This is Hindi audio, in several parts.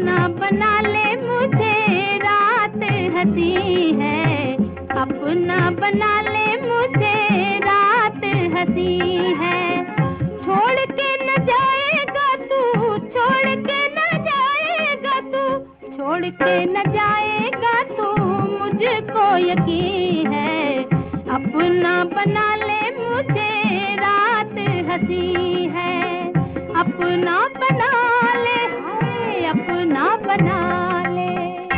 अपना बना ले मुझे, रात हंसी है। अपना बना ले मुझे, रात हंसी है। छोड़ के न जाएगा तू, छोड़ के न जाएगा तू, छोड़ के न जाएगा तू, मुझको यकीन है। अपना बना ले मुझे, रात हंसी है। अपना बना ले, हाय अपना बना ले।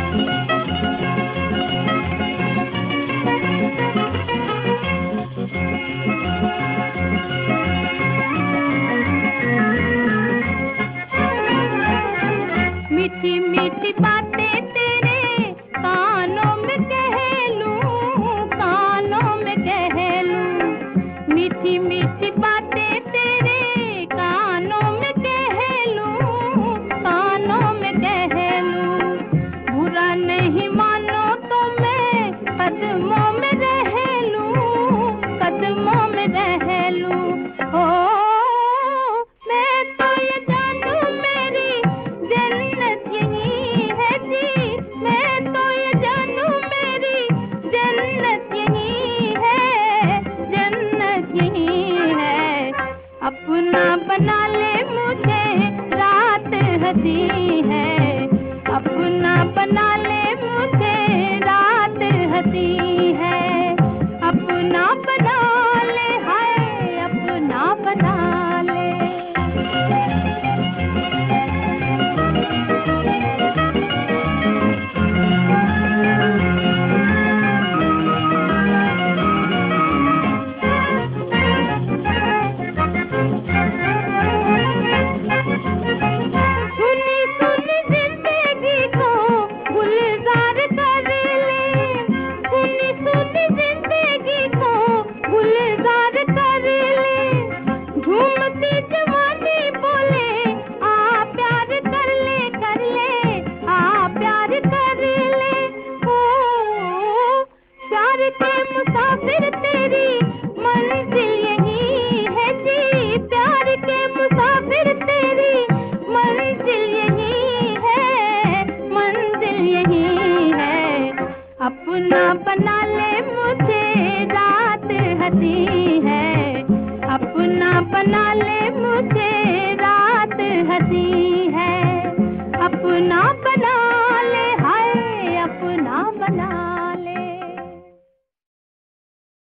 मीठी मीठी बातें तेरे कानों में कह लूं, कानों में कह लूं। मीठी मीठी बातें तेरे कानों में कह लूं, कानों में कह लूं। बुरा नहीं मानो तो मैं कदमों में रह लूं, कदमों में रह लूं। ओ मैं तो ये जानूं मेरी जन्नत यही है जी, मैं तो ये जानूं मेरी जन्नत यही है, जन्नत यही है। अपना बना ले मुझे, रात हंसी है। अपना बना ले मुझे, रात हंसी है। अपना बना ले, हाय अपना बना ले। सुनी सुनी जिंदगी को गुलजार कर ले, सुनी सुनी जिंदगी को गुलजार कर ले। झूमती जवानी बोले आ प्यार कर ले, कर ले आ प्यार कर ले। ओ प्यार के मुसाफिर तेरी मंजिल यही है जी, प्यार के मुसाफिर तेरी मंजिल यही है, मंजिल यही है। अपना बना ले मुझे, रात हंसी है। अपना बना ले मुझे, रात हंसी है। अपना बना ले, हाय अपना बना